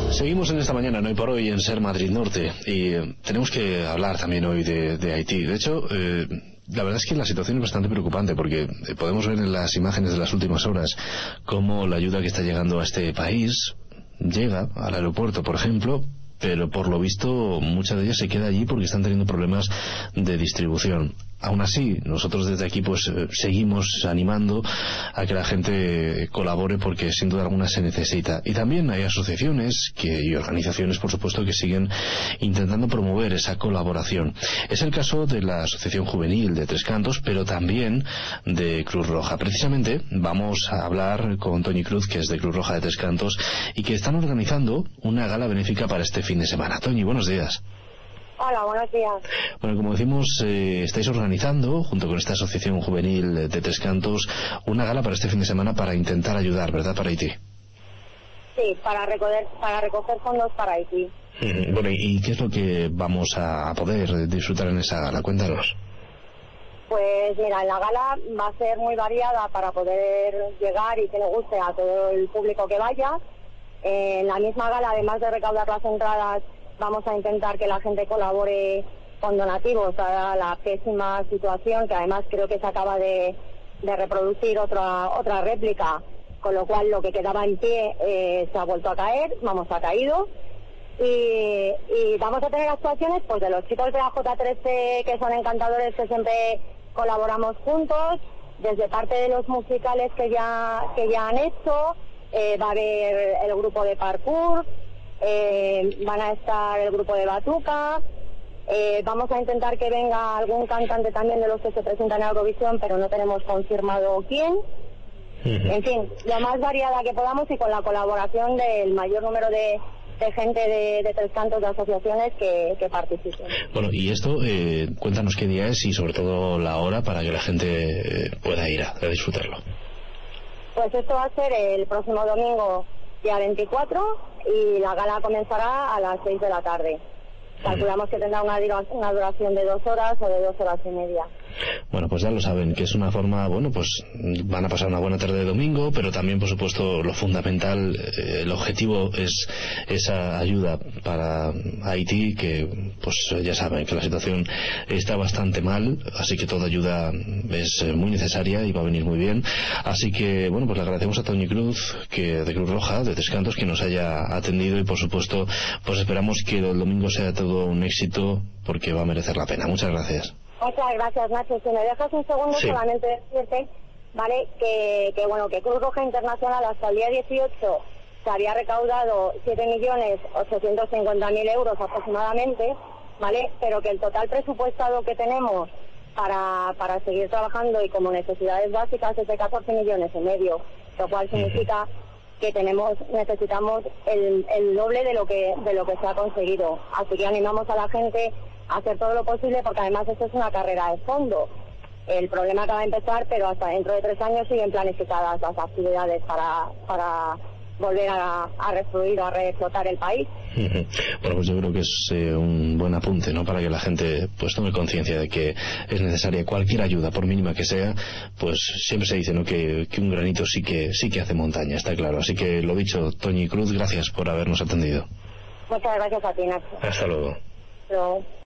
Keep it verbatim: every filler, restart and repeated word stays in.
Seguimos en esta mañana, en Hoy por Hoy, en Ser Madrid Norte, y eh, tenemos que hablar también hoy de, de Haití. De hecho, eh, la verdad es que la situación es bastante preocupante, porque eh, podemos ver en las imágenes de las últimas horas cómo la ayuda que está llegando a este país llega al aeropuerto, por ejemplo, pero por lo visto mucha de ella se queda allí porque están teniendo problemas de distribución. Aún así, nosotros desde aquí pues eh, seguimos animando a que la gente colabore, porque sin duda alguna se necesita. Y también hay asociaciones que, y organizaciones, por supuesto, que siguen intentando promover esa colaboración. Es el caso de la Asociación Juvenil de Tres Cantos, pero también de Cruz Roja. Precisamente vamos a hablar con Toñi Cruz, que es de Cruz Roja de Tres Cantos, y que están organizando una gala benéfica para este fin de semana. Toñi, buenos días. Hola, buenos días. Bueno, como decimos, eh, estáis organizando, junto con esta Asociación Juvenil de Tres Cantos, una gala para este fin de semana para intentar ayudar, ¿verdad?, para Haití. Sí, para recoger, para recoger fondos para Haití. Mm, bueno, ¿y qué es lo que vamos a poder disfrutar en esa gala? Cuéntanos. Pues mira, la gala va a ser muy variada para poder llegar y que le guste a todo el público que vaya. En la misma gala, además de recaudar las entradas, vamos a intentar que la gente colabore con donativos a la pésima situación, que además creo que se acaba de, de reproducir otra otra réplica, con lo cual lo que quedaba en pie eh, se ha vuelto a caer, vamos, ha caído. Y, y vamos a tener actuaciones pues de los chicos de la J trece, que son encantadores, que siempre colaboramos juntos, desde parte de los musicales que ya, que ya han hecho, eh, va a haber el grupo de parkour, Eh, van a estar el grupo de batuca, eh, vamos a intentar que venga algún cantante también de los que se presentan en Eurovisión, pero no tenemos confirmado quién. Uh-huh. En fin, lo más variada que podamos y con la colaboración del mayor número de, de gente de, de Tres Cantos, de asociaciones que, que participen. Bueno, y esto, eh, cuéntanos qué día es y sobre todo la hora para que la gente eh, pueda ir a, a disfrutarlo. Pues esto va a ser el próximo domingo, día veinticuatro, y la gala comenzará a las seis de la tarde. Calculamos que tendrá una, una duración de dos horas o de dos horas y media. Bueno, pues ya lo saben, que es una forma, bueno, pues van a pasar una buena tarde de domingo, pero también, por supuesto, lo fundamental, eh, el objetivo es esa ayuda para Haití, que, pues ya saben, que la situación está bastante mal, así que toda ayuda es muy necesaria y va a venir muy bien. Así que, bueno, pues le agradecemos a Toñi Cruz, que de Cruz Roja, de Tres Cantos, que nos haya atendido, y por supuesto, pues esperamos que el domingo sea todo un éxito, porque va a merecer la pena. Muchas gracias. Muchas gracias, Nacho. Si me dejas un segundo, sí. Solamente decirte, ¿vale?, que, que bueno, que Cruz Roja Internacional hasta el día dieciocho se había recaudado siete millones ochocientos cincuenta mil euros aproximadamente, ¿vale?, pero que el total presupuestado que tenemos para, para seguir trabajando y como necesidades básicas es de catorce millones y medio, lo cual significa que tenemos, necesitamos el, el doble de lo que, de lo que se ha conseguido. Así que animamos a la gente hacer todo lo posible, porque además esto es una carrera de fondo. El problema acaba de empezar, pero hasta dentro de tres años siguen planificadas las actividades para, para volver a, a refluir o a reexplotar el país. Uh-huh. Bueno, pues yo creo que es eh, un buen apunte, ¿no?, para que la gente pues tome conciencia de que es necesaria cualquier ayuda, por mínima que sea. Pues siempre se dice, ¿no?, que, que un granito sí que sí que hace montaña, está claro. Así que lo dicho, Toñi Cruz, gracias por habernos atendido. Muchas gracias a ti, Nacho. Hasta luego. Luego.